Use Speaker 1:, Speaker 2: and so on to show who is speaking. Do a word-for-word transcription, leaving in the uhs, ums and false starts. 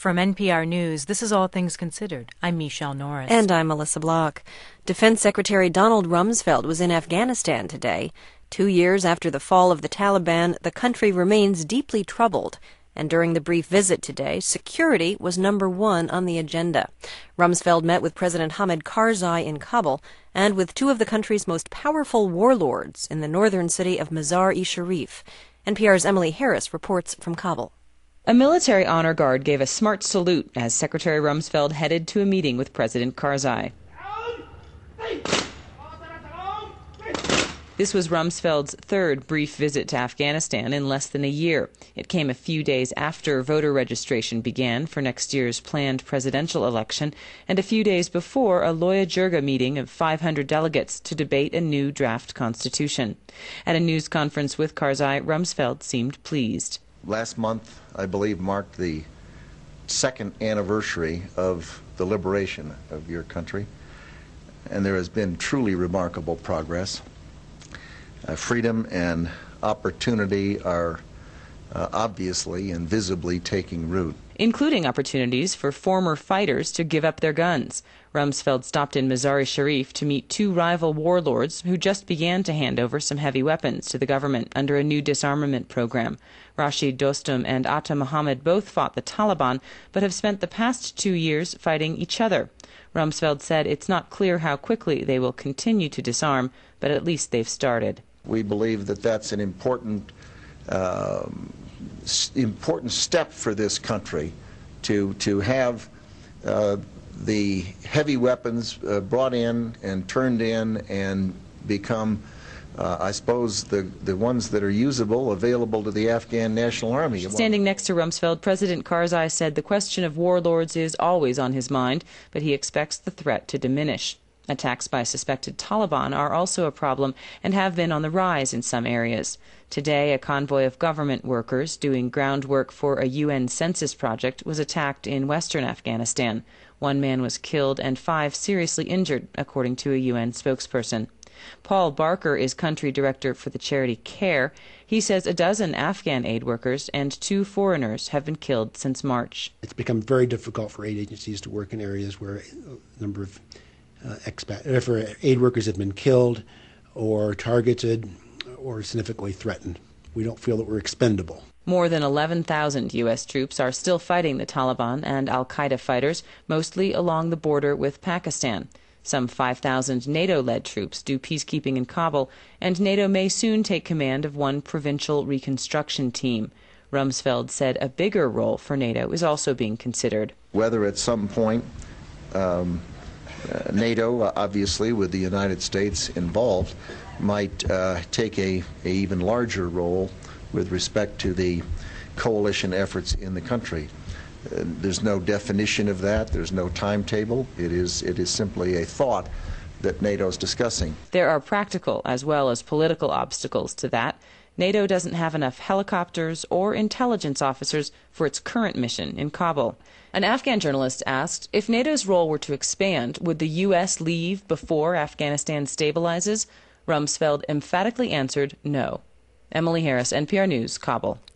Speaker 1: From N P R News, this is All Things Considered. I'm Michelle Norris.
Speaker 2: And I'm Melissa Block. Defense Secretary Donald Rumsfeld was in Afghanistan today. Two years after the fall of the Taliban, the country remains deeply troubled. And during the brief visit today, security was number one on the agenda. Rumsfeld met with President Hamid Karzai in Kabul and with two of the country's most powerful warlords in the northern city of Mazar-e-Sharif. N P R's Emily Harris reports from Kabul.
Speaker 3: A military honor guard gave a smart salute as Secretary Rumsfeld headed to a meeting with President Karzai. This was Rumsfeld's third brief visit to Afghanistan in less than a year. It came a few days after voter registration began for next year's planned presidential election, and a few days before a Loya Jirga meeting of five hundred delegates to debate a new draft constitution. At a news conference with Karzai, Rumsfeld seemed pleased.
Speaker 4: Last month, I believe, marked the second anniversary of the liberation of your country, and there has been truly remarkable progress. Uh, freedom and opportunity are uh, obviously and visibly taking root,
Speaker 3: including opportunities for former fighters to give up their guns. Rumsfeld stopped in Mazar-e-Sharif to meet two rival warlords who just began to hand over some heavy weapons to the government under a new disarmament program. Rashid Dostum and Atta Mohammed both fought the Taliban, but have spent the past two years fighting each other. Rumsfeld said it's not clear how quickly they will continue to disarm, but at least they've started.
Speaker 4: We believe that that's an important, uh, s- important step for this country to, to have uh, the heavy weapons uh, brought in and turned in and become, uh, I suppose, the, the ones that are usable, available to the Afghan National Army.
Speaker 3: Standing next to Rumsfeld, President Karzai said the question of warlords is always on his mind, but he expects the threat to diminish. Attacks by suspected Taliban are also a problem and have been on the rise in some areas. Today, a convoy of government workers doing groundwork for a U N census project was attacked in western Afghanistan. One man was killed and five seriously injured, according to a U N spokesperson. Paul Barker is country director for the charity CARE. He says a dozen Afghan aid workers and two foreigners have been killed since March.
Speaker 5: It's become very difficult for aid agencies to work in areas where a number of uh, expat, uh, for aid workers have been killed or targeted or significantly threatened. We don't feel that we're expendable.
Speaker 3: More than eleven thousand U S troops are still fighting the Taliban and al-Qaeda fighters, mostly along the border with Pakistan. Some five thousand NATO-led troops do peacekeeping in Kabul, and NATO may soon take command of one provincial reconstruction team. Rumsfeld said a bigger role for NATO is also being considered.
Speaker 4: Whether at some point um, uh, NATO, uh, obviously with the United States involved, might uh, take a, a even larger role with respect to the coalition efforts in the country. Uh, there's no definition of that. There's no timetable. It is, it is simply a thought that NATO is discussing.
Speaker 3: There are practical as well as political obstacles to that. NATO doesn't have enough helicopters or intelligence officers for its current mission in Kabul. An Afghan journalist asked if NATO's role were to expand, would the U S leave before Afghanistan stabilizes? Rumsfeld emphatically answered no. Emily Harris, N P R News, Kabul.